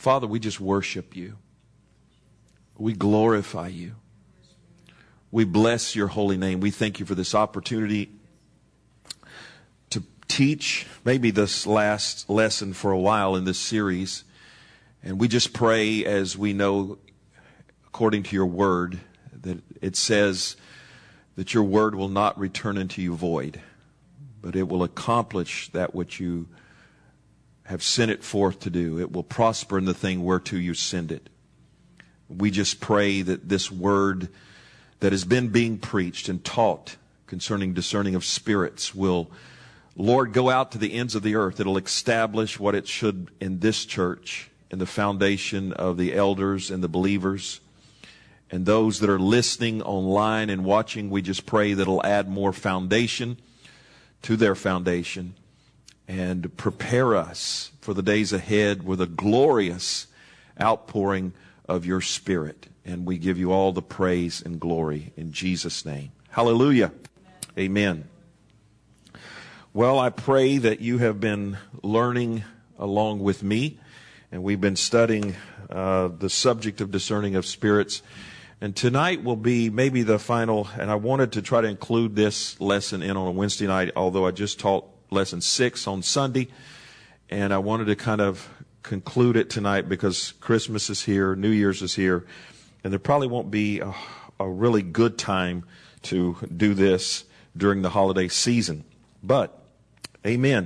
Father, we just worship you. We glorify you. We bless your holy name. We thank you for this opportunity to teach maybe this last lesson for a while in this series. And we just pray, as we know, according to your word, that it says that your word will not return unto you void, but it will accomplish that which you have sent it forth to do. It will prosper in the thing whereto you send it. We just pray that this word that has been being preached and taught concerning discerning of spirits will, Lord, go out to the ends of the earth. It'll establish what it should in this church, in the foundation of the elders and the believers. And those that are listening online and watching, we just pray that it'll add more foundation to their foundation and prepare us for the days ahead with a glorious outpouring of your Spirit. And we give you all the praise and glory in Jesus' name. Hallelujah. Amen. Well, I pray that you have been learning along with me, and we've been studying the subject of discerning of spirits. And tonight will be maybe the final, and I wanted to try to include this lesson in on a Wednesday night, although I just taught lesson 6 on Sunday. And I wanted to kind of conclude it tonight because Christmas is here, New Year's is here, and there probably won't be a really good time to do this during the holiday season. But, amen.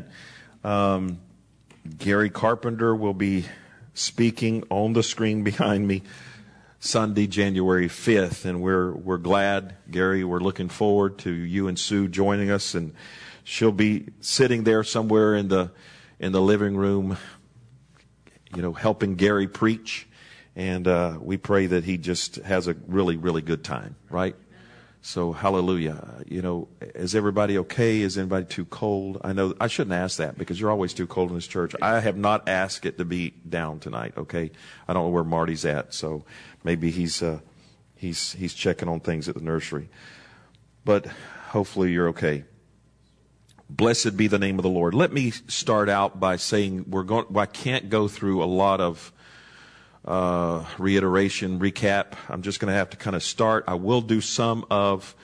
Gary Carpenter will be speaking on the screen behind me Sunday, January 5th, and we're glad, Gary, we're looking forward to you and Sue joining us, and she'll be sitting there somewhere in the living room, helping Gary preach, and we pray that he just has a really, really good time, right? So, hallelujah. Is everybody okay? Is anybody too cold? I know I shouldn't ask that because you're always too cold in this church. I have not asked it to be down tonight, okay? I don't know where Marty's at, so maybe he's checking on things at the nursery. But hopefully you're okay. Blessed be the name of the Lord. Let me start out by saying I can't go through a lot of reiteration, recap. I'm just going to have to kind of start. I will do some of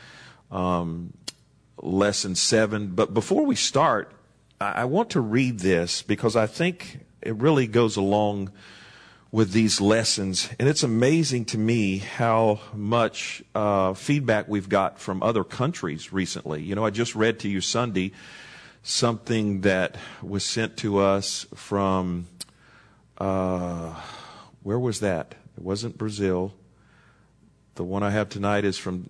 lesson 7. But before we start, I want to read this because I think it really goes along with these lessons. And it's amazing to me how much feedback we've got from other countries recently. I just read to you Sunday something that was sent to us from where was that? It wasn't Brazil. The one I have tonight is from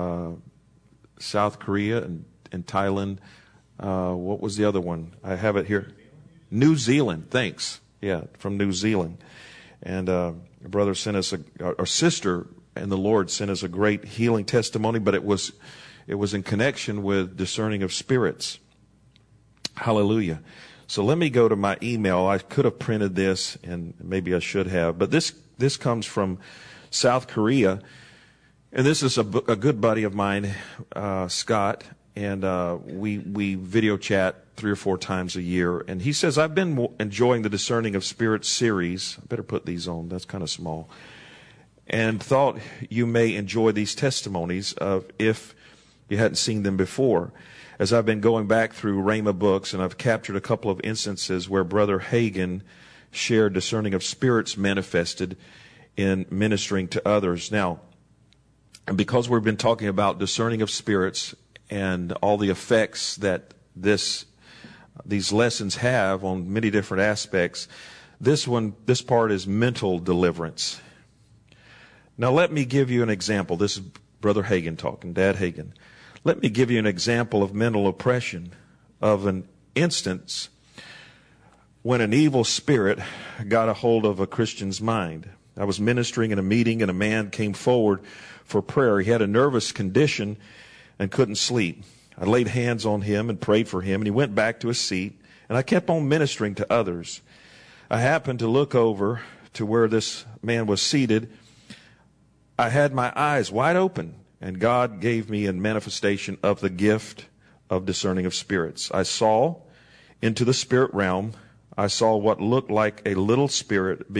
South Korea and Thailand. What was the other one? I have it here. New Zealand. Thanks. Yeah, from New Zealand. And a brother sent us our sister in the Lord sent us a great healing testimony, but it was in connection with discerning of spirits. Hallelujah. So let me go to my email. I could have printed this, and maybe I should have. But this comes from South Korea. And this is a good buddy of mine, Scott. And we video chat 3 or 4 times a year. And he says, I've been enjoying the Discerning of Spirits series. I better put these on. That's kind of small. And thought you may enjoy these testimonies if you hadn't seen them before. As I've been going back through Rhema books, and I've captured a couple of instances where Brother Hagin shared discerning of spirits manifested in ministering to others. Now, and because we've been talking about discerning of spirits and all the effects that these lessons have on many different aspects, this part is mental deliverance. Now, let me give you an example. This is Brother Hagin talking, Dad Hagin. Let me give you an example of mental oppression of an instance when an evil spirit got a hold of a Christian's mind. I was ministering in a meeting, and a man came forward for prayer. He had a nervous condition and couldn't sleep. I laid hands on him and prayed for him, and he went back to his seat, and I kept on ministering to others. I happened to look over to where this man was seated. I had my eyes wide open, and God gave me a manifestation of the gift of discerning of spirits. I saw into the spirit realm. I saw what looked like a little spirit being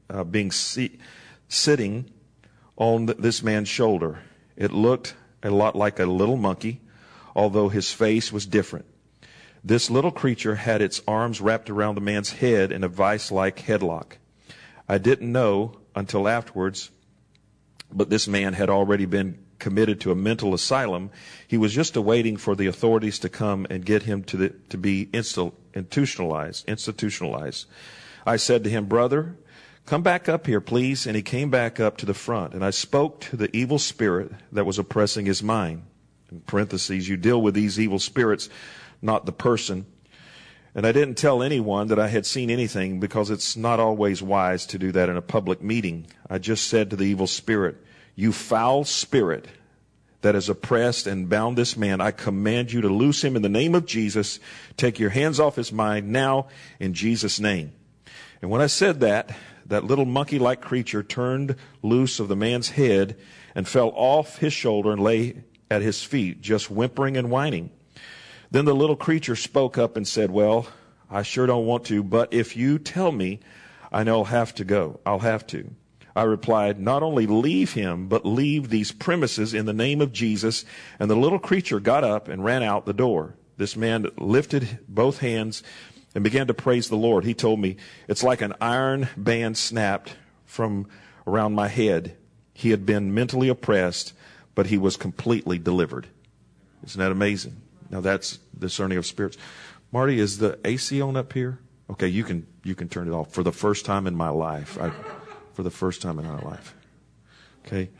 sitting on this man's shoulder. It looked a lot like a little monkey, although his face was different. This little creature had its arms wrapped around the man's head in a vice-like headlock. I didn't know until afterwards, but this man had already been committed to a mental asylum. He was just awaiting for the authorities to come and get him to be institutionalized. I said to him, "Brother, come back up here, please." And he came back up to the front. And I spoke to the evil spirit that was oppressing his mind. In parentheses, you deal with these evil spirits, not the person. And I didn't tell anyone that I had seen anything, because it's not always wise to do that in a public meeting. I just said to the evil spirit, "You foul spirit that has oppressed and bound this man, I command you to loose him in the name of Jesus. Take your hands off his mind now in Jesus' name." And when I said that, that little monkey-like creature turned loose of the man's head and fell off his shoulder and lay at his feet, just whimpering and whining. Then the little creature spoke up and said, "Well, I sure don't want to, but if you tell me, I know I'll have to go. I'll have to." I replied, "Not only leave him, but leave these premises in the name of Jesus." And the little creature got up and ran out the door. This man lifted both hands and began to praise the Lord. He told me, "It's like an iron band snapped from around my head." He had been mentally oppressed, but he was completely delivered. Isn't that amazing? Now that's discerning of spirits. Marty, is the AC on up here? Okay, you can turn it off. For the first time in my life. For the first time in our life. Okay?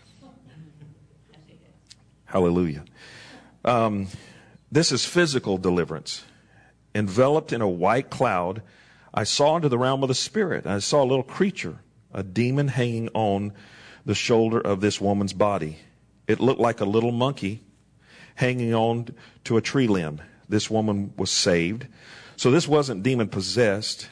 Hallelujah. This is physical deliverance. Enveloped in a white cloud, I saw into the realm of the spirit. I saw a little creature, a demon, hanging on the shoulder of this woman's body. It looked like a little monkey hanging on to a tree limb. This woman was saved. So this wasn't demon possessed,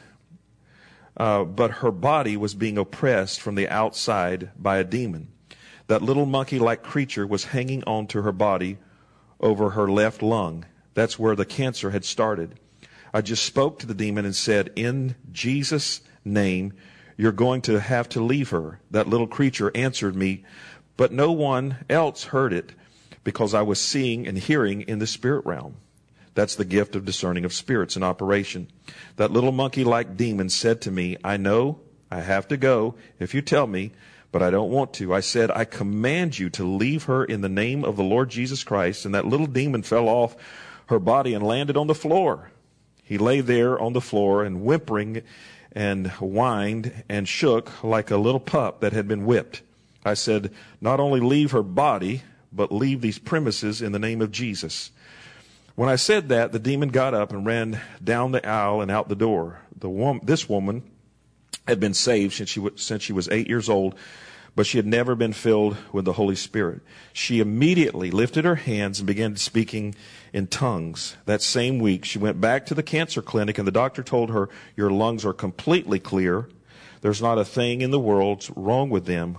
but her body was being oppressed from the outside by a demon. That little monkey-like creature was hanging on to her body over her left lung. That's where the cancer had started. I just spoke to the demon and said, "In Jesus' name, you're going to have to leave her." That little creature answered me, but no one else heard it, because I was seeing and hearing in the spirit realm. That's the gift of discerning of spirits in operation. That little monkey-like demon said to me, "I know I have to go if you tell me, but I don't want to." I said, "I command you to leave her in the name of the Lord Jesus Christ." And that little demon fell off her body and landed on the floor. He lay there on the floor and whimpering and whined and shook like a little pup that had been whipped. I said, "Not only leave her body, but leave these premises in the name of Jesus." When I said that, the demon got up and ran down the aisle and out the door. This woman had been saved since she was 8 years old, but she had never been filled with the Holy Spirit. She immediately lifted her hands and began speaking in tongues. That same week, she went back to the cancer clinic, and the doctor told her, "Your lungs are completely clear. There's not a thing in the world wrong with them,"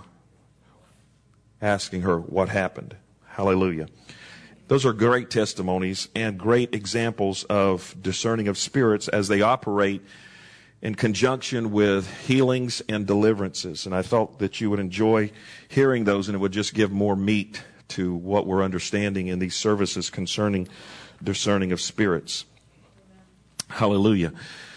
asking her what happened. Hallelujah. Those are great testimonies and great examples of discerning of spirits as they operate in conjunction with healings and deliverances. And I thought that you would enjoy hearing those, and it would just give more meat to what we're understanding in these services concerning discerning of spirits. Hallelujah.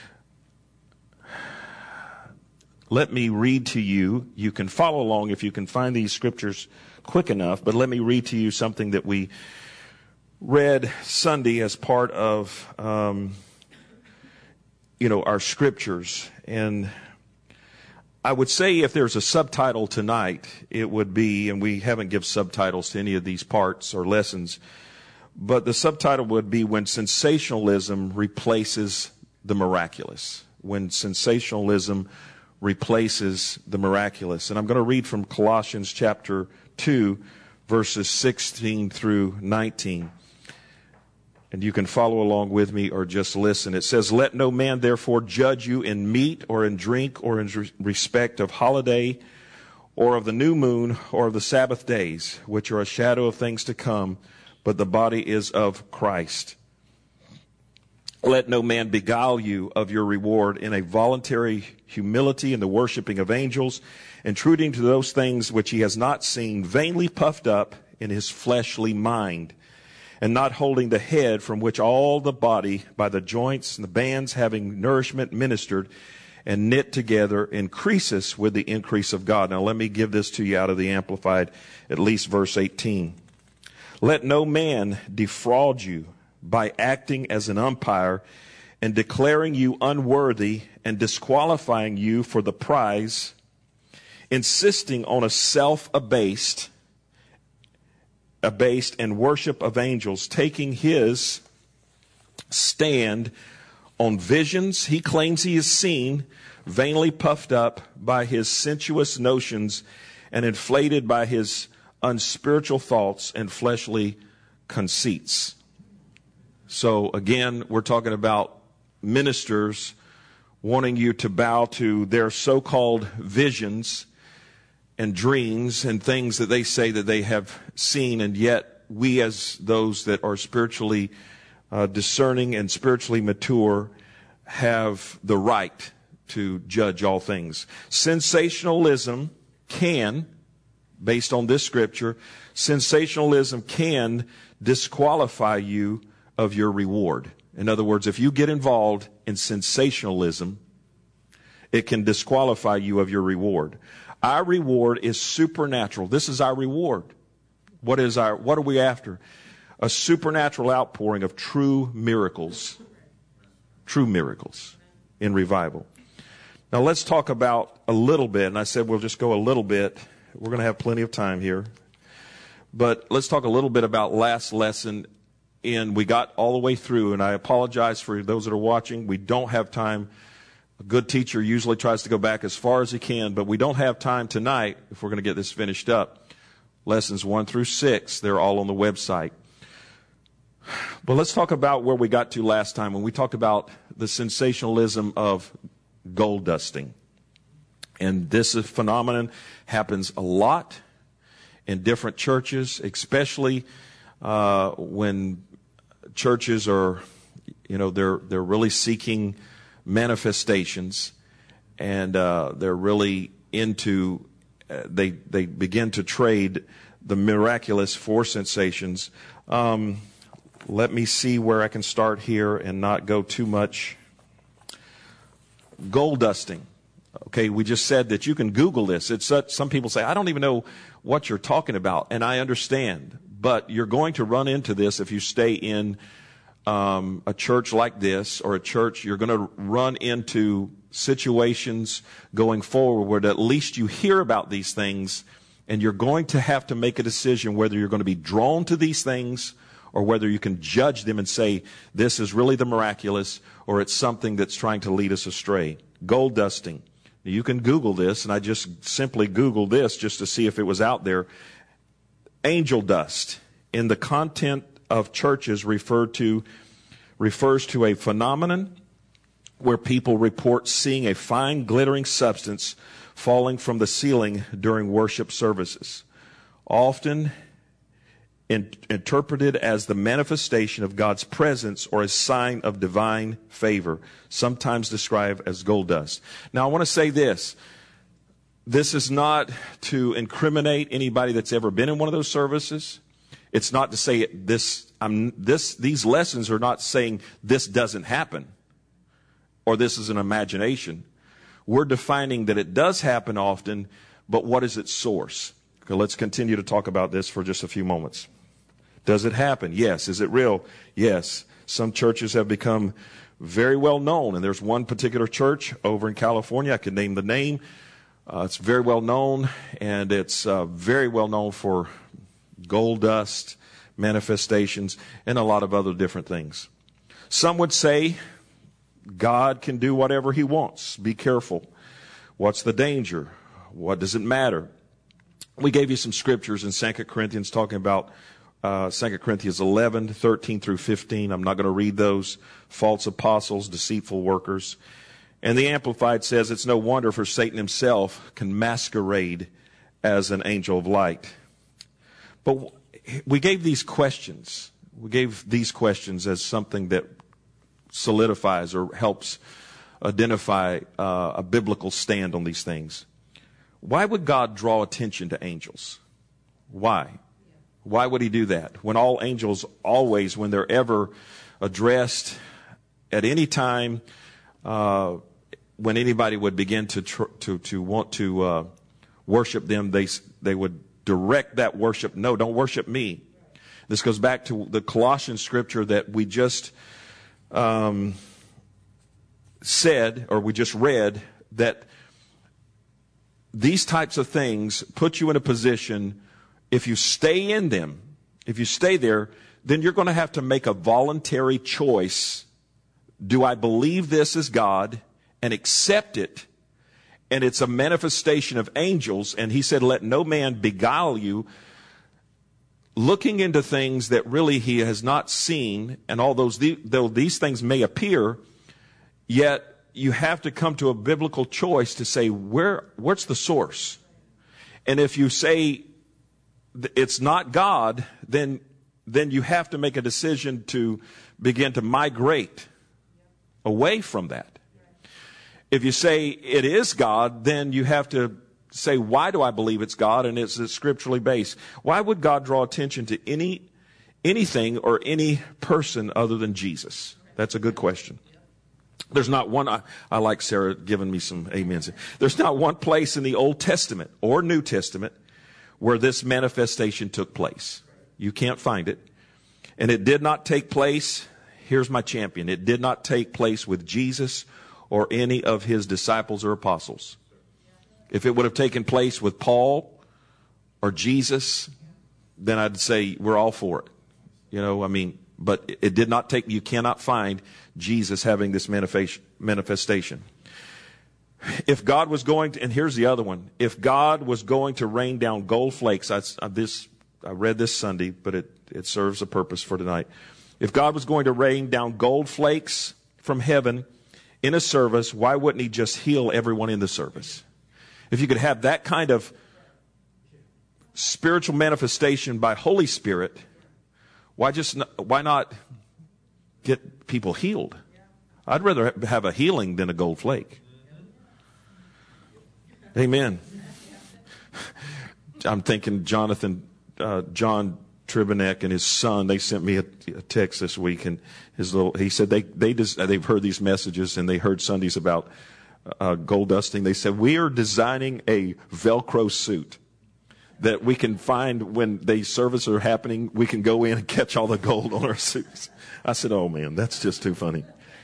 Let me read to you. You can follow along if you can find these scriptures quick enough, but let me read to you something that we read Sunday as part of our scriptures. And I would say if there's a subtitle tonight, it would be, and we haven't given subtitles to any of these parts or lessons, but the subtitle would be "When Sensationalism Replaces the Miraculous." When sensationalism replaces the miraculous. And I'm going to read from Colossians chapter 2, verses 16 through 19. And you can follow along with me or just listen. It says, "Let no man therefore judge you in meat or in drink or in respect of holiday or of the new moon or of the Sabbath days, which are a shadow of things to come, but the body is of Christ. Let no man beguile you of your reward in a voluntary humility in the worshiping of angels, intruding to those things which he has not seen, vainly puffed up in his fleshly mind, and not holding the head, from which all the body by the joints and the bands having nourishment ministered and knit together increases with the increase of God. Now let me give this to you out of the Amplified, at least verse 18. Let no man defraud you by acting as an umpire and declaring you unworthy and disqualifying you for the prize, insisting on a self-abased and worship of angels, taking his stand on visions he claims he has seen, vainly puffed up by his sensuous notions and inflated by his unspiritual thoughts and fleshly conceits. So again, we're talking about ministers wanting you to bow to their so-called visions and dreams and things that they say that they have seen, and yet we as those that are spiritually discerning and spiritually mature have the right to judge all things. Sensationalism can, based on this scripture, sensationalism can disqualify you of your reward. In other words, if you get involved in sensationalism, it can disqualify you of your reward. Our reward is supernatural. This is our reward. What are we after? A supernatural outpouring of true miracles in revival. Now let's talk about a little bit, and I said we'll just go a little bit. We're going to have plenty of time here. But let's talk a little bit about last lesson. And we got all the way through, and I apologize for those that are watching. We don't have time. A good teacher usually tries to go back as far as he can, but we don't have time tonight if we're going to get this finished up. Lessons 1 through 6, they're all on the website. But let's talk about where we got to last time when we talked about the sensationalism of gold dusting. And this phenomenon happens a lot in different churches, especially when churches are, they're really seeking manifestations, and they're really into, they begin to trade the miraculous for sensations. Let me see where I can start here and not go too much. Gold dusting. Okay, we just said that you can Google this. Some people say, I don't even know what you're talking about, and I understand. But you're going to run into this if you stay in a church like this, or a church. You're going to run into situations going forward where at least you hear about these things, and you're going to have to make a decision whether you're going to be drawn to these things or whether you can judge them and say, this is really the miraculous, or it's something that's trying to lead us astray. Gold dusting. You can Google this, and I just simply Googled this just to see if it was out there. Angel dust in the content of churches refers to a phenomenon where people report seeing a fine glittering substance falling from the ceiling during worship services, often interpreted as the manifestation of God's presence or a sign of divine favor, sometimes described as gold dust. Now I want to say this. This is not to incriminate anybody that's ever been in one of those services. It's not to say these lessons are not saying this doesn't happen or this is an imagination. We're defining that it does happen often, but what is its source? Okay, let's continue to talk about this for just a few moments. Does it happen? Yes. Is it real? Yes. Some churches have become very well known, and there's one particular church over in California. I can name the name. It's very well known, and it's very well known for gold dust manifestations and a lot of other different things. Some would say God can do whatever he wants. Be careful. What's the danger? What does it matter? We gave you some scriptures in 2 Corinthians talking about 2 Corinthians 11, 13 through 15. I'm not going to read those. False apostles, deceitful workers. And the Amplified says it's no wonder for Satan himself can masquerade as an angel of light. But we gave these questions. We gave these questions as something that solidifies or helps identify a biblical stand on these things. Why would God draw attention to angels? Why? Why would he do that? When all angels always, when they're ever addressed at any time, when anybody would begin to want to worship them, they would direct that worship. No, don't worship me. This goes back to the Colossians scripture that we just said, or we just read, that these types of things put you in a position, if you stay in them, if you stay there, then you're going to have to make a voluntary choice. Do I believe this is God and accept it? And it's a manifestation of angels. And he said, let no man beguile you, looking into things that really he has not seen. And although these things may appear, yet you have to come to a biblical choice to say, what's the source? And if you say it's not God, then you have to make a decision to begin to migrate away from that. If you say it is God, then you have to say, why do I believe it's God? And it's scripturally based. Why would God draw attention to anything or any person other than Jesus? That's a good question. There's not one, I like Sarah giving me some amens. There's not one place in the Old Testament or New Testament where this manifestation took place. You can't find it. And it did not take place, here's my champion, it did not take place with Jesus or any of his disciples or apostles. If it would have taken place with Paul or Jesus, then I'd say we're all for it. But it did not take, you cannot find Jesus having this manifestation. If God was going to, and here's the other one, if God was going to rain down gold flakes, I read this Sunday, but it serves a purpose for tonight. If God was going to rain down gold flakes from heaven in a service, why wouldn't he just heal everyone in the service? If you could have that kind of spiritual manifestation by Holy Spirit, why not get people healed? I'd rather have a healing than a gold flake. Amen. I'm thinking John Tribunek and his son, they sent me a text this week, and he said they've heard these messages and they heard Sundays about gold dusting. They said, we are designing a Velcro suit that we can find when the services are happening. We can go in and catch all the gold on our suits. I said, oh man, that's just too funny.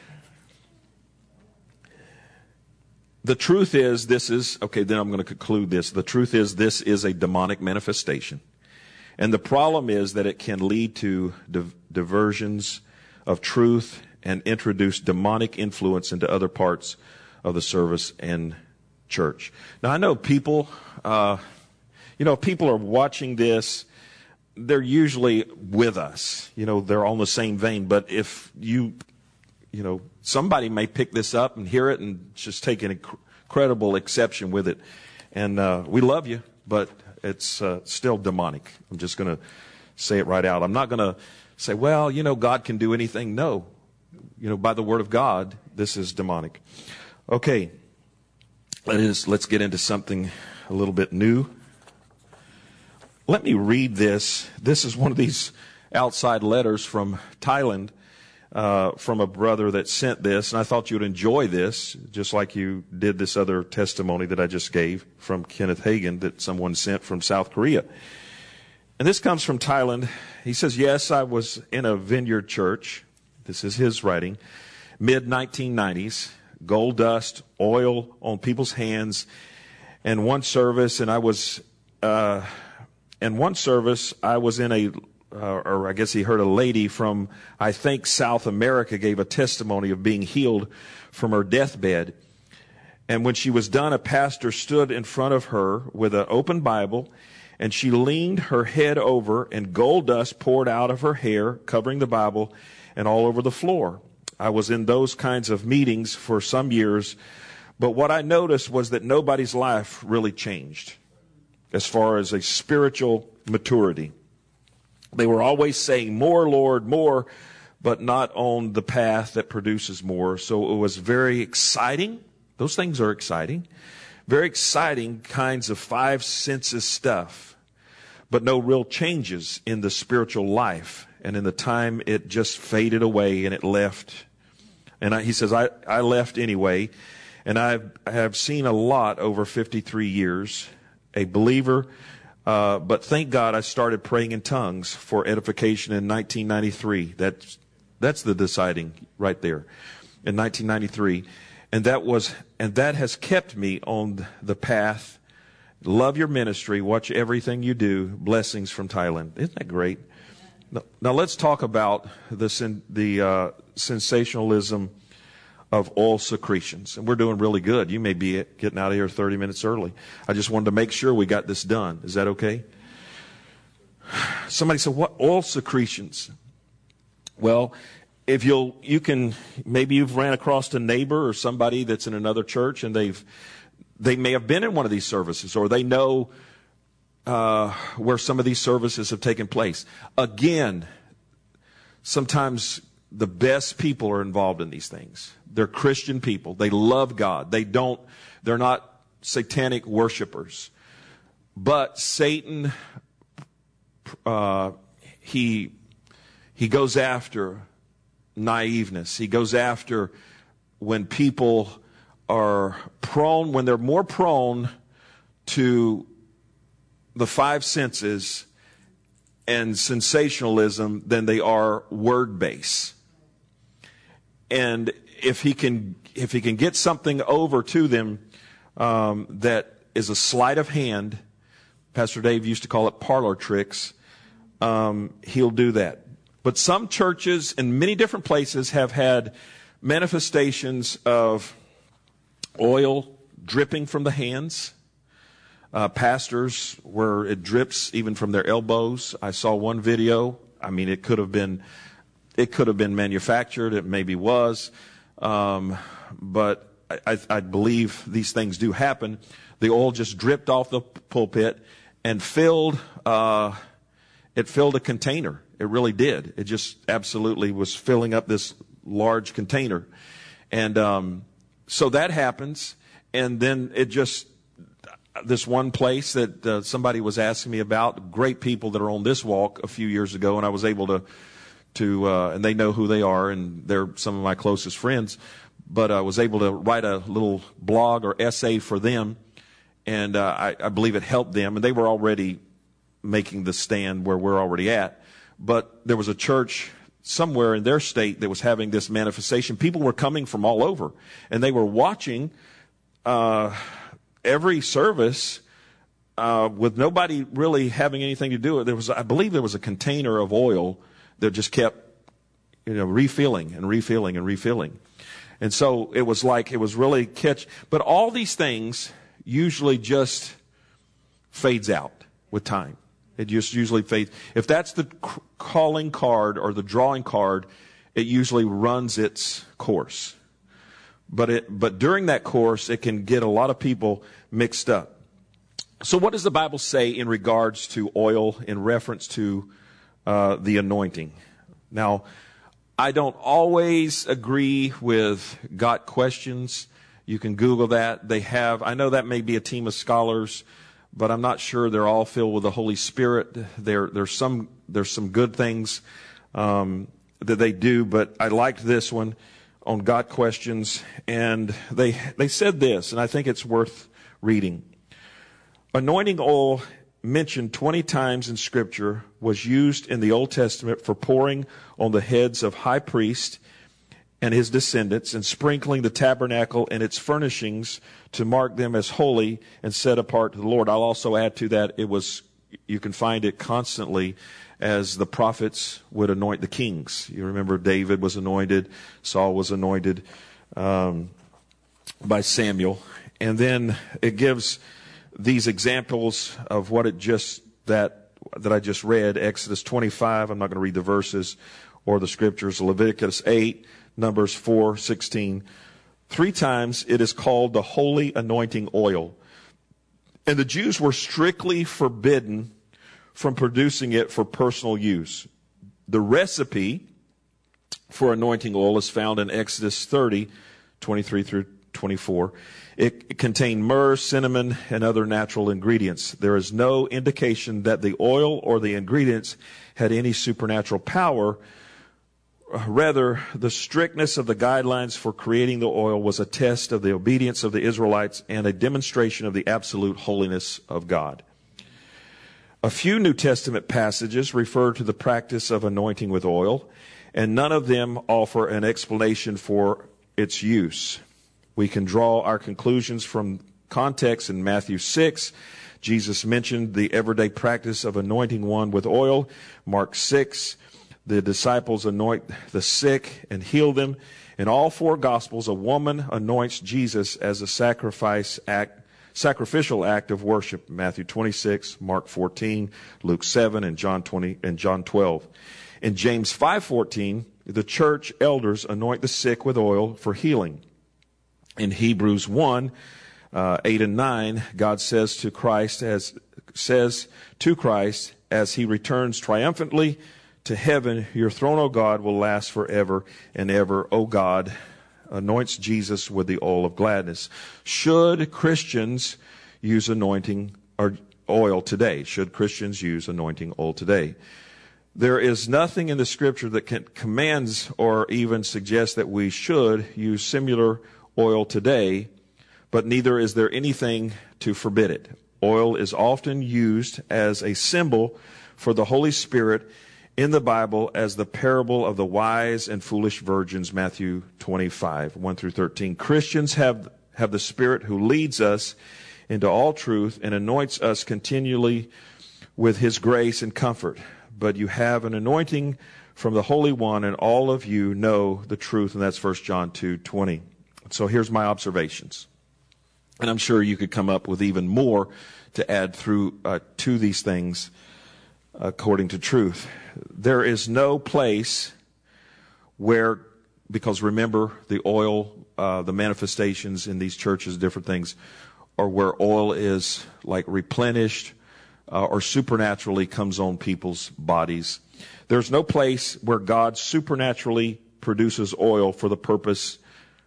The truth is, then I'm going to conclude this. The truth is, this is a demonic manifestation. And the problem is that it can lead to diversions of truth and introduce demonic influence into other parts of the service and church. Now, I know people, if people are watching this, they're usually with us. They're on the same vein. But if somebody may pick this up and hear it and just take an incredible exception with it. And we love you, but it's still demonic. I'm just going to say it right out. I'm not going to say, well, God can do anything. No. By the word of God, this is demonic. Okay. Let's get into something a little bit new. Let me read this. This is one of these outside letters from Thailand, from a brother that sent this, and I thought you'd enjoy this, just like you did this other testimony that I just gave from Kenneth Hagin that someone sent from South Korea. And this comes from Thailand. He says, yes, I was in a vineyard church. This is his writing. Mid-1990s, gold dust, oil on people's hands. And one service, I was in I guess he heard a lady from, I think, South America gave a testimony of being healed from her deathbed. And when she was done, a pastor stood in front of her with an open Bible, and she leaned her head over, and gold dust poured out of her hair, covering the Bible and all over the floor. I was in those kinds of meetings for some years, but what I noticed was that nobody's life really changed as far as a spiritual maturity. They were always saying, more, Lord, more, but not on the path that produces more. So it was very exciting. Those things are exciting. Very exciting kinds of five senses stuff, but no real changes in the spiritual life. And in the time, it just faded away and it left. And he says, I left anyway. And I have seen a lot over 53 years, a believer. But thank God I started praying in tongues for edification in 1993. That's the deciding right there in 1993. And that has kept me on the path. Love your ministry. Watch everything you do. Blessings from Thailand. Isn't that great? Now let's talk about the sensationalism of oil secretions. And we're doing really good. You may be getting out of here 30 minutes early. I just wanted to make sure we got this done. Is that okay? Somebody said, what oil secretions? Well, if maybe you've ran across a neighbor or somebody that's in another church and they may have been in one of these services, or they know where some of these services have taken place. Again, sometimes the best people are involved in these things. They're Christian people. They love God. They're not satanic worshipers. But Satan, he goes after naiveness. He goes after when people are prone, when they're more prone to the five senses and sensationalism than they are word base. And if he can get something over to them that is a sleight of hand, Pastor Dave used to call it parlor tricks, he'll do that. But some churches in many different places have had manifestations of oil dripping from the hands. Pastors where it drips even from their elbows. I saw one video. I mean, it could have been manufactured. It maybe was. But I believe these things do happen. The oil just dripped off the pulpit and filled a container. It really did. It just absolutely was filling up this large container. And so that happens. And then this one place that somebody was asking me about, great people that are on this walk a few years ago, and I was able to and they know who they are, and they're some of my closest friends, but I was able to write a little blog or essay for them, and I believe it helped them, and they were already making the stand where we're already at. But there was a church somewhere in their state that was having this manifestation. People were coming from all over, and they were watching every service with nobody really having anything to do with it. I believe there was a container of oil that just kept, refilling and refilling and refilling. And so it was really but all these things usually just fades out with time. It just usually fades. If that's the calling card or the drawing card, it usually runs its course. But during that course, it can get a lot of people mixed up. So what does the Bible say in regards to oil in reference to the anointing? Now, I don't always agree with Got Questions. You can Google that. I know that may be a team of scholars, but I'm not sure they're all filled with the Holy Spirit. There's some good things that they do, but I liked this one on Got Questions, and they said this, and I think it's worth reading. Anointing oil, mentioned 20 times in Scripture, was used in the Old Testament for pouring on the heads of high priest and his descendants, and sprinkling the tabernacle and its furnishings to mark them as holy and set apart to the Lord. I'll also add to that, you can find it constantly as the prophets would anoint the kings. You remember David was anointed, Saul was anointed by Samuel. And then it gives these examples of what that I just read. Exodus 25, I'm not going to read the verses or the scriptures. Leviticus 8, Numbers 4:16. 3 times it is called the holy anointing oil. And the Jews were strictly forbidden from producing it for personal use. The recipe for anointing oil is found in Exodus 30, 23 through 24. It contained myrrh, cinnamon, and other natural ingredients. There is no indication that the oil or the ingredients had any supernatural power. Rather, the strictness of the guidelines for creating the oil was a test of the obedience of the Israelites and a demonstration of the absolute holiness of God. A few New Testament passages refer to the practice of anointing with oil, and none of them offer an explanation for its use. We can draw our conclusions from context in Matthew 6. Jesus mentioned the everyday practice of anointing one with oil. Mark 6, the disciples anoint the sick and heal them. In all four Gospels, a woman anoints Jesus as a sacrificial act of worship. Matthew 26, Mark 14, Luke 7, and John 20 and John 12. In James 5:14, the church elders anoint the sick with oil for healing. In Hebrews 1, 8 and 9, God says to Christ as he returns triumphantly to heaven, your throne, O God, will last forever and ever. O God, anoints Jesus with the oil of gladness. Should Christians use anointing or oil today? Should Christians use anointing oil today? There is nothing in the Scripture that commands or even suggests that we should use similar oil today, but neither is there anything to forbid it. Oil is often used as a symbol for the Holy Spirit in the Bible as the parable of the wise and foolish virgins, Matthew 25, 1 through 13. Christians have the Spirit who leads us into all truth and anoints us continually with His grace and comfort. But you have an anointing from the Holy One, and all of you know the truth, and that's 1 John 2:20. So here's my observations. And I'm sure you could come up with even more to add through to these things according to truth. There is no place where, because remember the oil, the manifestations in these churches, different things, or where oil is like replenished or supernaturally comes on people's bodies. There's no place where God supernaturally produces oil for the purpose.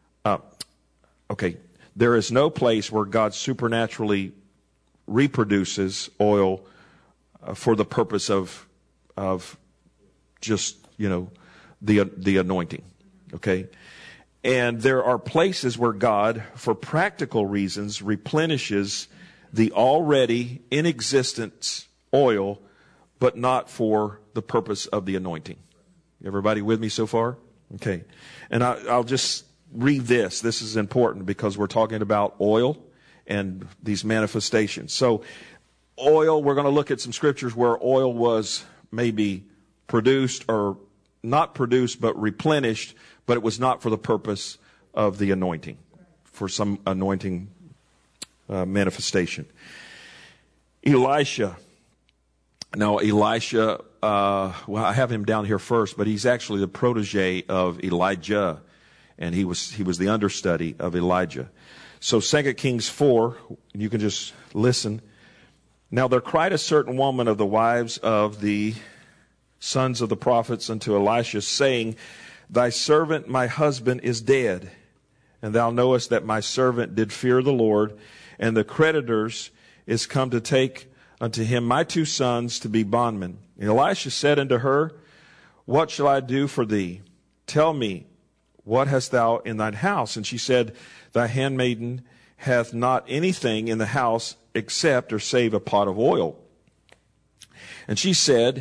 There is no place where God supernaturally reproduces oil for the purpose of just, the anointing. Okay? And there are places where God, for practical reasons, replenishes the already in existence oil, but not for the purpose of the anointing. Everybody with me so far? Okay. And I'll just read this. This is important because we're talking about oil and these manifestations. So oil, we're going to look at some scriptures where oil was maybe produced or not produced, but replenished, but it was not for the purpose of the anointing, for some anointing manifestation. Elisha. Now, Elisha, I have him down here first, but he's actually the protege of Elijah, and he was the understudy of Elijah. So 2 Kings 4, you can just listen. Now there cried a certain woman of the wives of the sons of the prophets unto Elisha, saying, Thy servant my husband is dead, and thou knowest that my servant did fear the Lord, and the creditors is come to take unto him my two sons to be bondmen. And Elisha said unto her, What shall I do for thee? Tell me, what hast thou in thine house? And she said, Thy handmaiden hath not anything in the house except or save a pot of oil. And she said,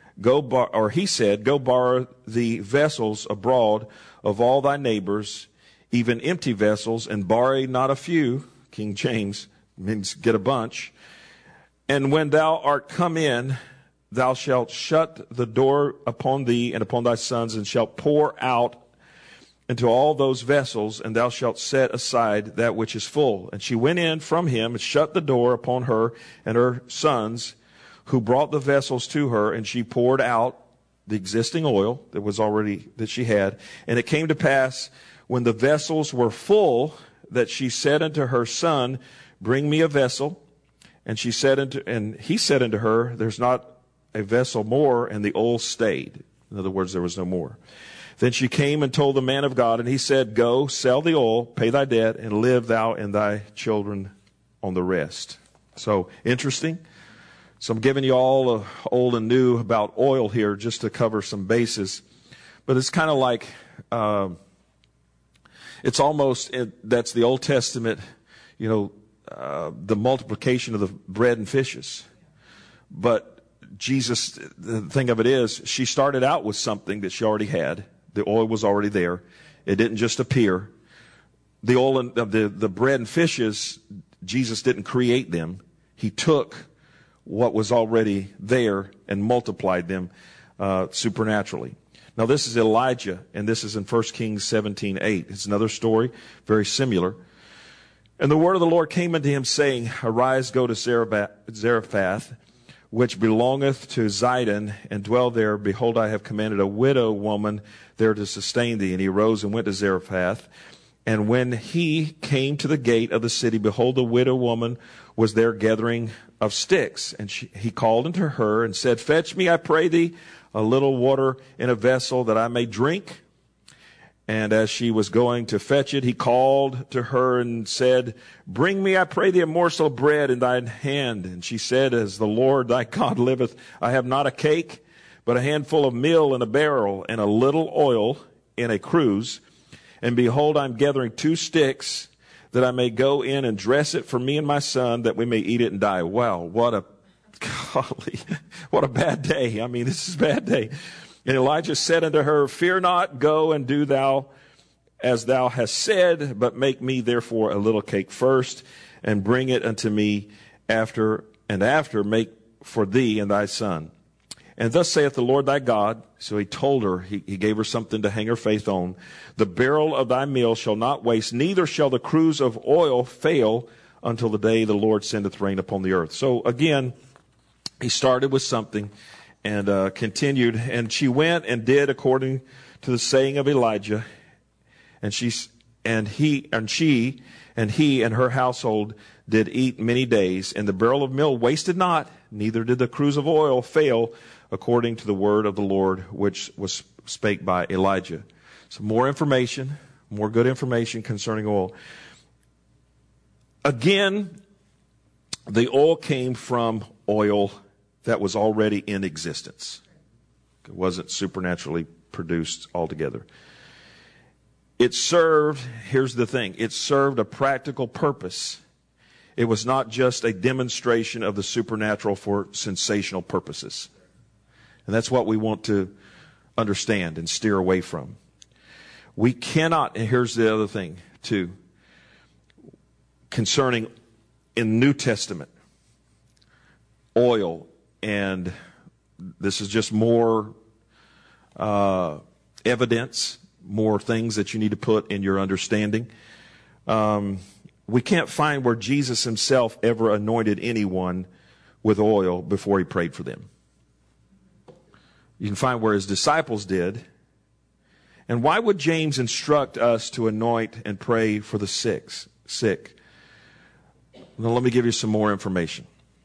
he said, Go borrow the vessels abroad of all thy neighbors, even empty vessels, and borrow not a few. King James means get a bunch. And when thou art come in, thou shalt shut the door upon thee and upon thy sons, and shalt pour out into all those vessels, and thou shalt set aside that which is full. And she went in from him and shut the door upon her and her sons, who brought the vessels to her, and she poured out the existing oil that she had. And it came to pass, when the vessels were full, that she said unto her son, Bring me a vessel. And he said unto her, There's not a vessel more, and the oil stayed. In other words, there was no more. Then she came and told the man of God, and he said, Go, sell the oil, pay thy debt, and live thou and thy children on the rest. So, interesting. So I'm giving you all old and new about oil here just to cover some bases. But it's kind of like, it's almost, that's the Old Testament, the multiplication of the bread and fishes. But Jesus, the thing of it is, she started out with something that she already had. The oil was already there. It didn't just appear. The oil and the bread and fishes, Jesus didn't create them. He took what was already there and multiplied them supernaturally. Now this is Elijah, and this is in 1 Kings 17:8. It's another story, very similar. And the word of the Lord came unto him, saying, Arise, go to Zarephath, which belongeth to Zidon, and dwell there. Behold, I have commanded a widow woman there to sustain thee. And he arose and went to Zarephath. And when he came to the gate of the city, behold, the widow woman was there gathering of sticks. And he called unto her and said, Fetch me, I pray thee, a little water in a vessel that I may drink. And as she was going to fetch it, he called to her and said, Bring me, I pray thee, a morsel of bread in thine hand. And she said, As the Lord thy God liveth, I have not a cake, but a handful of meal in a barrel, and a little oil in a cruse. And behold, I'm gathering 2 sticks, that I may go in and dress it for me and my son, that we may eat it and die. Wow, what a bad day. I mean, this is a bad day. And Elijah said unto her, Fear not, go and do thou as thou hast said, but make me therefore a little cake first, and bring it unto me after make for thee and thy son. And thus saith the Lord thy God. So he told her, he gave her something to hang her faith on. The barrel of thy meal shall not waste, neither shall the cruse of oil fail until the day the Lord sendeth rain upon the earth. So again, he started with something and continued. And she went and did according to the saying of Elijah. And he and her household did eat many days. And the barrel of meal wasted not, neither did the cruse of oil fail, according to the word of the Lord, which was spake by Elijah. So more information, more good information concerning oil. Again, the oil came from oil that was already in existence. It wasn't supernaturally produced altogether. It served, here's the thing, it served a practical purpose. It was not just a demonstration of the supernatural for sensational purposes. And that's what we want to understand and steer away from. We cannot, and here's the other thing too, concerning in New Testament, oil, and this is just more evidence, more things that you need to put in your understanding. We can't find where Jesus himself ever anointed anyone with oil before he prayed for them. You can find where his disciples did. And why would James instruct us to anoint and pray for the sick? Well, let me give you some more information.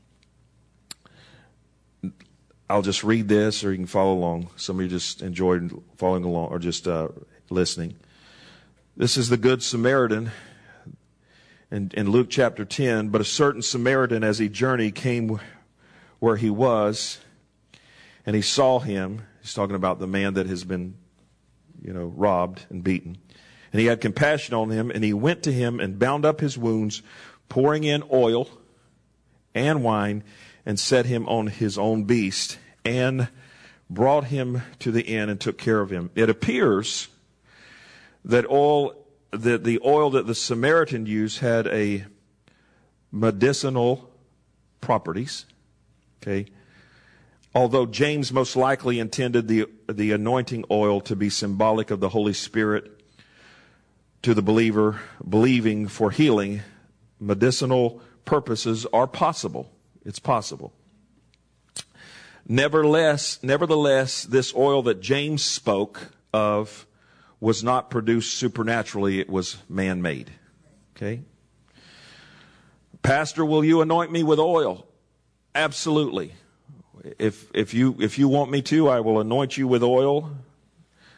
I'll just read this, or you can follow along. Some of you just enjoyed following along or just listening. This is the Good Samaritan in Luke chapter 10. But a certain Samaritan, as he journeyed, came where he was, and he saw him. He's talking about the man that has been, robbed and beaten. And he had compassion on him, and he went to him and bound up his wounds, pouring in oil and wine, and set him on his own beast, and brought him to the inn and took care of him. It appears that the oil that the Samaritan used had a medicinal properties. Okay. Although James most likely intended the anointing oil to be symbolic of the Holy Spirit to the believer, believing for healing, medicinal purposes are possible. It's possible. Nevertheless, this oil that James spoke of was not produced supernaturally. It was man-made. Okay? Pastor, will you anoint me with oil? Absolutely. If you want me to, I will anoint you with oil.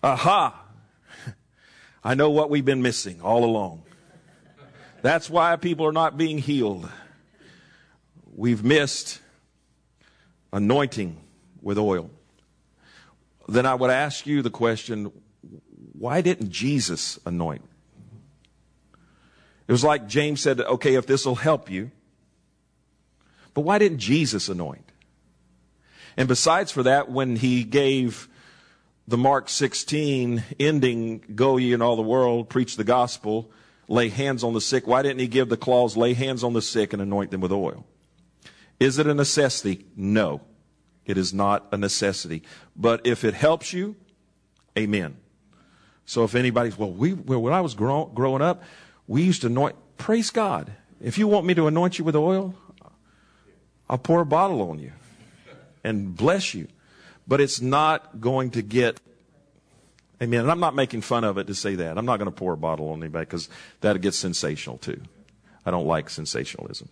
Aha! I know what we've been missing all along. That's why people are not being healed. We've missed anointing with oil. Then I would ask you the question, why didn't Jesus anoint? It was like James said, okay, if this will help you. But why didn't Jesus anoint? And besides for that, when he gave the Mark 16 ending, go ye in all the world, preach the gospel, lay hands on the sick, why didn't he give the clause, lay hands on the sick and anoint them with oil? Is it a necessity? No, it is not a necessity. But if it helps you, amen. So if anybody's, when I was growing up, we used to anoint, praise God. If you want me to anoint you with oil, I'll pour a bottle on you and bless you. But it's not going to get, amen. And I'm not making fun of it to say that. I'm not going to pour a bottle on anybody because that gets sensational too. I don't like sensationalism.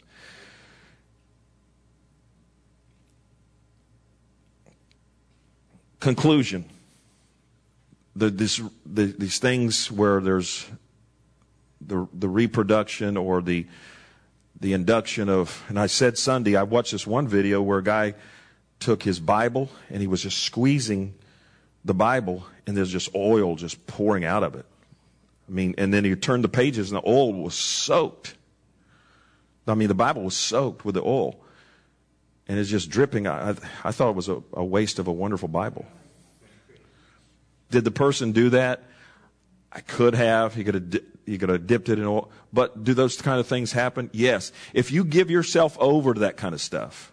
Conclusion. These things where there's the reproduction or the induction of, and I said Sunday, I watched this one video where a guy took his Bible and he was just squeezing the Bible and there's just oil just pouring out of it. I mean, and then he turned the pages and the oil was soaked. I mean, the Bible was soaked with the oil and it's just dripping. I thought it was a waste of a wonderful Bible. Did the person do that? I could have. He could have dipped it in oil. But do those kind of things happen? Yes. If you give yourself over to that kind of stuff,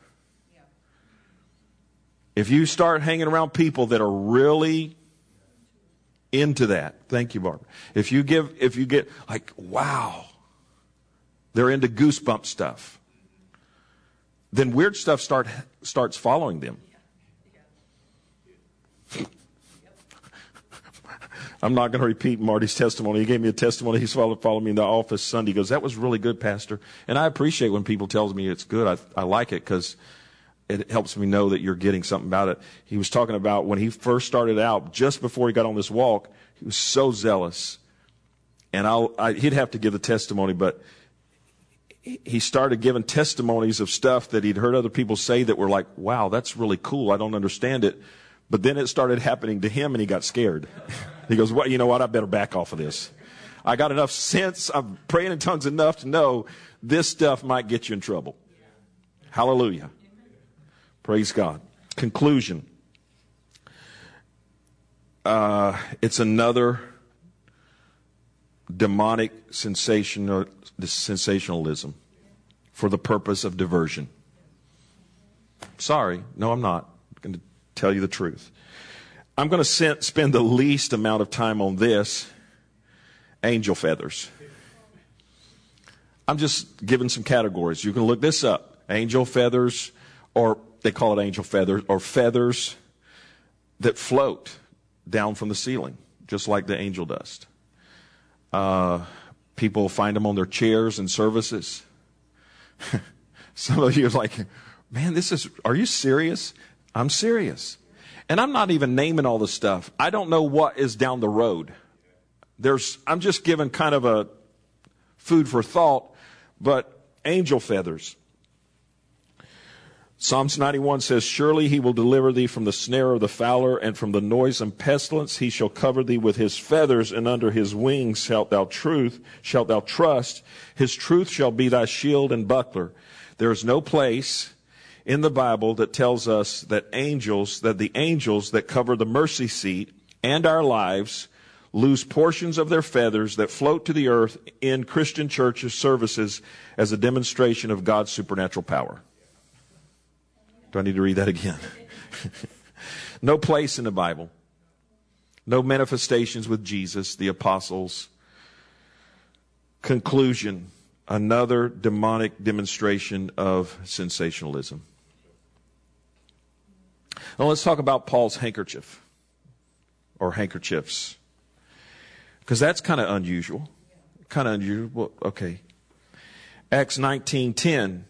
if you start hanging around people that are really into that, thank you, Barbara. If you get like, wow, they're into goosebump stuff, then weird stuff starts following them. I'm not going to repeat Marty's testimony. He gave me a testimony. He's followed me in the office Sunday. He goes, that was really good, Pastor. And I appreciate when people tells me it's good. I like it because it helps me know that you're getting something about it. He was talking about when he first started out, just before he got on this walk, he was so zealous. And he'd have to give the testimony, but he started giving testimonies of stuff that he'd heard other people say that were like, wow, that's really cool. I don't understand it. But then it started happening to him and he got scared. He goes, well, you know what? I better back off of this. I got enough sense. I'm praying in tongues enough to know this stuff might get you in trouble. Hallelujah. Praise God. Conclusion. It's another demonic sensationalism for the purpose of diversion. Sorry. No, I'm not. I'm going to tell you the truth. I'm going to spend the least amount of time on this. Angel feathers. I'm just giving some categories. You can look this up. Angel feathers, or they call it angel feathers, or feathers that float down from the ceiling, just like the angel dust. People find them on their chairs and services. Some of you are like, man, are you serious? I'm serious. And I'm not even naming all the stuff. I don't know what is down the road. I'm just giving kind of a food for thought, but angel feathers. Psalms 91 says, surely he will deliver thee from the snare of the fowler and from the noisome pestilence. He shall cover thee with his feathers, and under his wings shalt thou trust. His truth shall be thy shield and buckler. There is no place in the Bible that tells us that the angels that cover the mercy seat and our lives lose portions of their feathers that float to the earth in Christian churches services as a demonstration of God's supernatural power. Do I need to read that again? No place in the Bible. No manifestations with Jesus, the apostles. Conclusion. Another demonic demonstration of sensationalism. Now let's talk about Paul's handkerchief or handkerchiefs, because that's kind of unusual. Well, okay. Acts 19:10.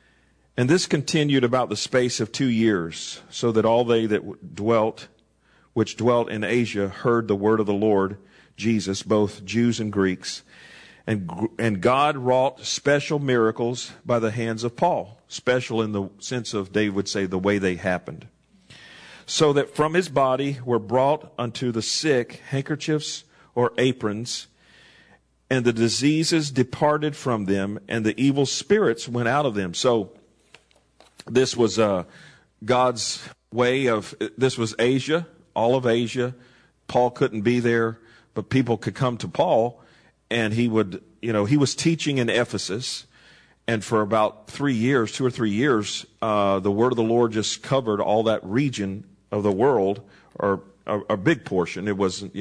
And this continued about the space of 2 years, so that all they that dwelt which dwelt in Asia heard the word of the Lord Jesus, both Jews and Greeks. And God wrought special miracles by the hands of Paul. Special in the sense of, David would say, the way they happened. So that from his body were brought unto the sick handkerchiefs or aprons, and the diseases departed from them, and the evil spirits went out of them. So this was God's way of, this was Asia, all of Asia. Paul couldn't be there, but people could come to Paul, and he would, he was teaching in Ephesus. And for about 3 years, 2 or 3 years, the word of the Lord just covered all that region of the world, or a big portion. It wasn't,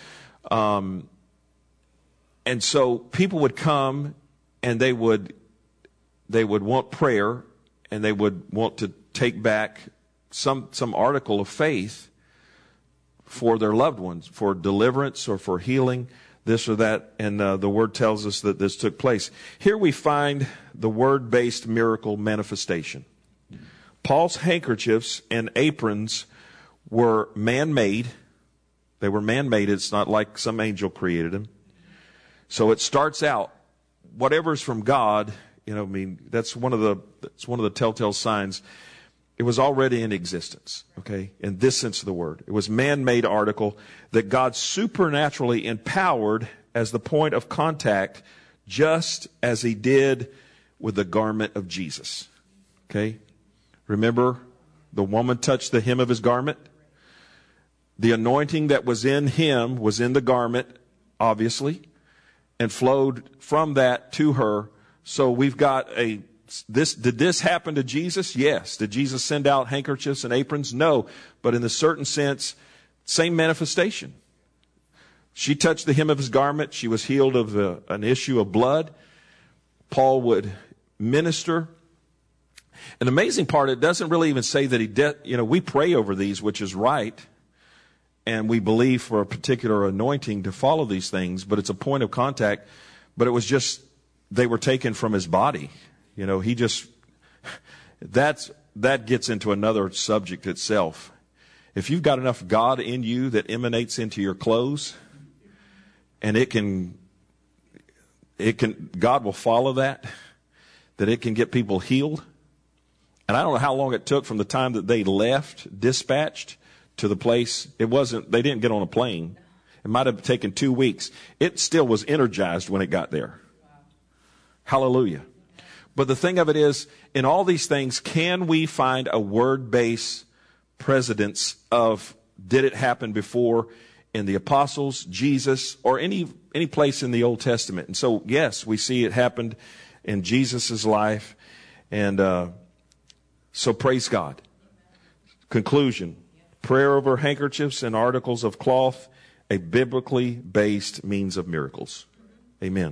and so people would come, and they would want prayer, and they would want to take back some article of faith for their loved ones, for deliverance or for healing, this or that. And the word tells us that this took place. Here we find the word-based miracle manifestation. Paul's handkerchiefs and aprons were man-made. They were man-made. It's not like some angel created them. So it starts out, whatever's from God, that's one of the telltale signs. It was already in existence, okay, in this sense of the word. It was man-made article that God supernaturally empowered as the point of contact, just as he did with the garment of Jesus, okay? Remember, the woman touched the hem of his garment. The anointing that was in him was in the garment, obviously, and flowed from that to her. So we've got did this happen to Jesus? Yes. Did Jesus send out handkerchiefs and aprons? No. But in a certain sense, same manifestation. She touched the hem of his garment. She was healed of an issue of blood. Paul would minister. An amazing part, it doesn't really even say that he did. We pray over these, which is right. And we believe for a particular anointing to follow these things, but it's a point of contact. But it was just, they were taken from his body. That gets into another subject itself. If you've got enough God in you that emanates into your clothes, and God will follow that it can get people healed. And I don't know how long it took from the time that they left, dispatched, to the place. They didn't get on a plane. It might have taken 2 weeks. It still was energized when it got there. Hallelujah. But the thing of it is, in all these things, can we find a word-based precedence of, did it happen before in the apostles, Jesus, or any place in the Old Testament? And so, yes, we see it happened in Jesus' life. And so praise God. Conclusion. Prayer over handkerchiefs and articles of cloth, a biblically based means of miracles. Amen.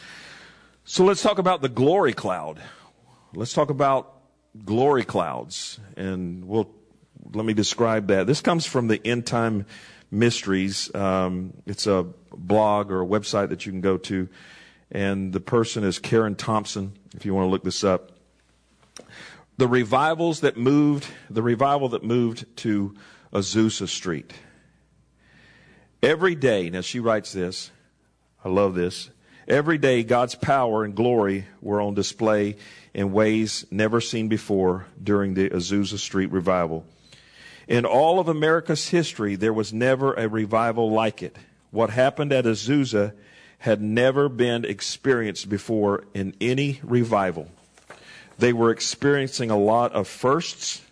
So let's talk about the glory cloud. Let's talk about glory clouds. And let me describe that. This comes from the End Time Mysteries. It's a blog or a website that you can go to. And the person is Karen Thompson, if you want to look this up. The revival that moved to Azusa Street. Every day, now she writes this, I love this. Every day God's power and glory were on display in ways never seen before during the Azusa Street revival. In all of America's history, there was never a revival like it. What happened at Azusa had never been experienced before in any revival. They were experiencing a lot of firsts,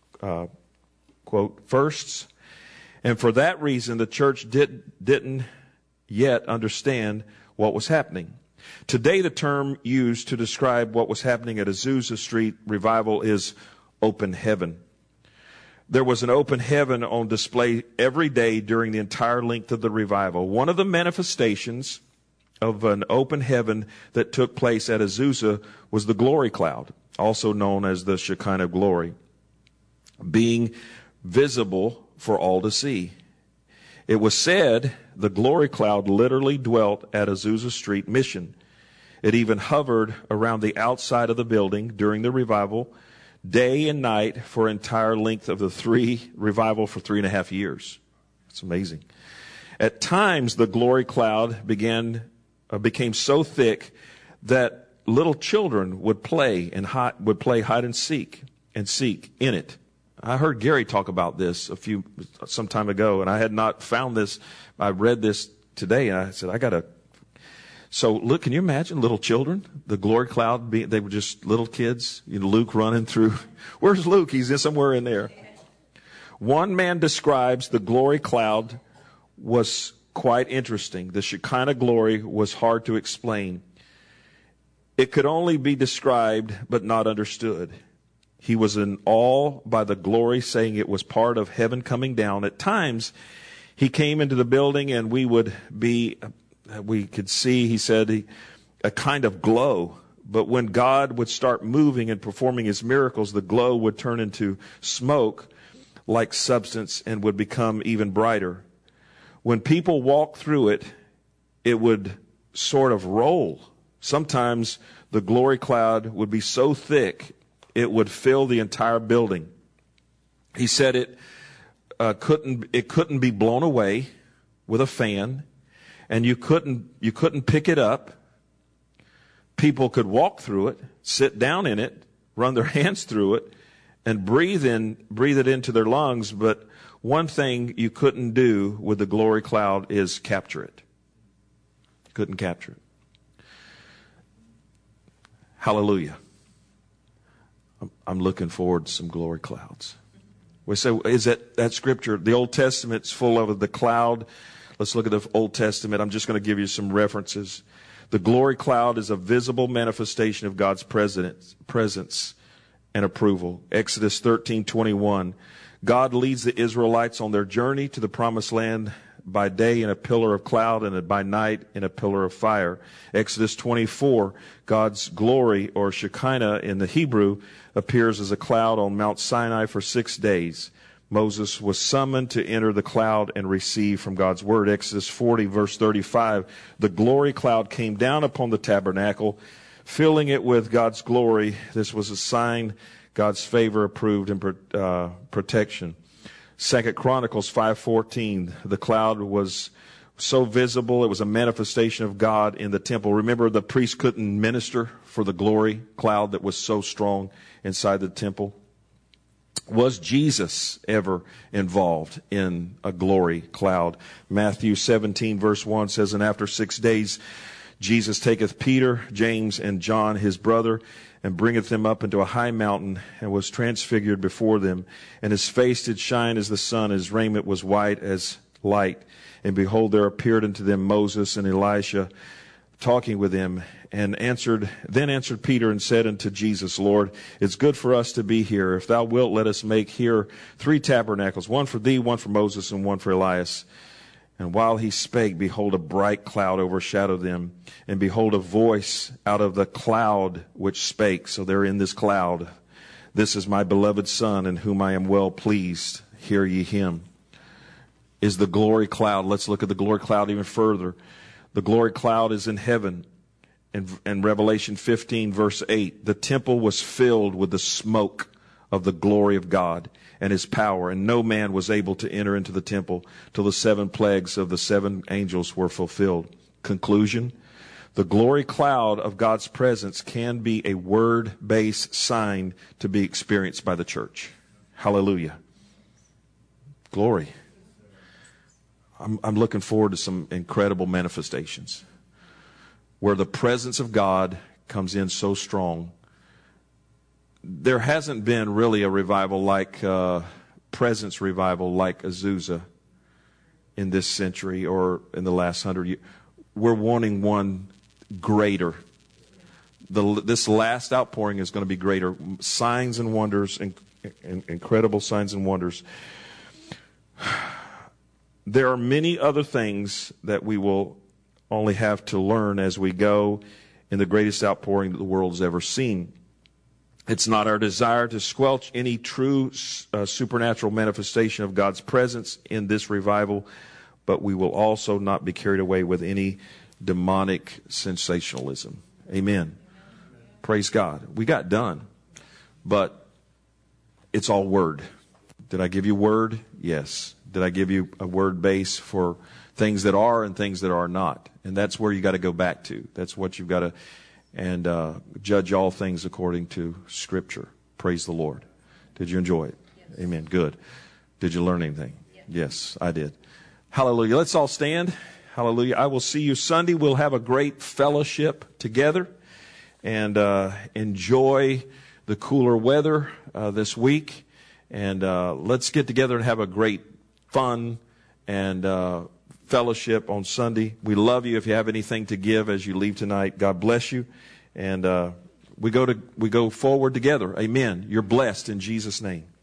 quote, firsts. And for that reason, the church didn't yet understand what was happening. Today, the term used to describe what was happening at Azusa Street revival is open heaven. There was an open heaven on display every day during the entire length of the revival. One of the manifestations of an open heaven that took place at Azusa was the glory cloud, also known as the Shekinah glory, being visible for all to see. It was said the glory cloud literally dwelt at Azusa Street Mission. It even hovered around the outside of the building during the revival, day and night for entire length of the revival for 3.5 years. It's amazing. At times, the glory cloud became so thick that little children would play hide and seek in it. I heard Gary talk about this some time ago, and I had not found this. I read this today, and I said, So look, can you imagine little children? The glory cloud, they were just little kids. Luke running through. Where's Luke? He's somewhere in there. One man describes the glory cloud was quite interesting. The Shekinah glory was hard to explain. It could only be described but not understood. He was in awe by the glory, saying it was part of heaven coming down. At times, he came into the building and we could see, he said, a kind of glow. But when God would start moving and performing his miracles, the glow would turn into smoke-like substance and would become even brighter. When people walked through it, it would sort of roll. Sometimes the glory cloud would be so thick, it would fill the entire building. He said it couldn't be blown away with a fan, and you couldn't pick it up. People could walk through it, sit down in it, run their hands through it, and breathe it into their lungs, but one thing you couldn't do with the glory cloud is capture it. Couldn't capture it. Hallelujah. I'm looking forward to some glory clouds. We say, is that scripture? The Old Testament's full of the cloud. Let's look at the Old Testament. I'm just going to give you some references. The glory cloud is a visible manifestation of God's presence and approval. Exodus 13:21. God leads the Israelites on their journey to the promised land by day in a pillar of cloud and by night in a pillar of fire. Exodus 24, God's glory, or Shekinah in the Hebrew, appears as a cloud on Mount Sinai for 6 days. Moses was summoned to enter the cloud and receive from God's word. Exodus 40, verse 35, the glory cloud came down upon the tabernacle, filling it with God's glory. This was a sign God's favor, approved, and protection. 2 Chronicles 5:14, the cloud was so visible, it was a manifestation of God in the temple. Remember, the priest couldn't minister for the glory cloud that was so strong inside the temple. Was Jesus ever involved in a glory cloud? Matthew 17, verse 1 says, and after 6 days, Jesus taketh Peter, James, and John, his brother, and bringeth them up into a high mountain, and was transfigured before them. And his face did shine as the sun, his raiment was white as light. And behold, there appeared unto them Moses and Elisha, talking with him. And then answered Peter and said unto Jesus, Lord, it's good for us to be here. If thou wilt, let us make here 3 tabernacles, one for thee, one for Moses, and one for Elias. And while he spake, behold, a bright cloud overshadowed them. And behold, a voice out of the cloud which spake. So they're in this cloud. This is my beloved Son, in whom I am well pleased. Hear ye him. Is the glory cloud. Let's look at the glory cloud even further. The glory cloud is in heaven. In Revelation 15, verse 8, the temple was filled with the smoke of the glory of God and his power, and no man was able to enter into the temple till the 7 plagues of the 7 angels were fulfilled. Conclusion, the glory cloud of God's presence can be a word-based sign to be experienced by the church. Hallelujah. Glory. I'm looking forward to some incredible manifestations where the presence of God comes in so strong. There hasn't been really a revival like presence revival like Azusa in this century or in the last 100 years. We're wanting one greater. This last outpouring is going to be greater. Signs and wonders, incredible signs and wonders. There are many other things that we will only have to learn as we go in the greatest outpouring that the world has ever seen. It's not our desire to squelch any true supernatural manifestation of God's presence in this revival, but we will also not be carried away with any demonic sensationalism. Amen. Praise God. We got done, but it's all word. Did I give you word? Yes. Did I give you a word base for things that are and things that are not? And that's where you got to go back to. That's what you've got to, and judge all things according to Scripture. Praise the Lord. Did you enjoy it? Yes. Amen. Good. Did you learn anything? Yes, I did. Hallelujah. Let's all stand. Hallelujah. I will see you Sunday. We'll have a great fellowship together and enjoy the cooler weather this week. And let's get together and have a great fun and fellowship on Sunday. We love you. If you have anything to give as you leave tonight, God bless you. And we go forward together. Amen. You're blessed in Jesus' name.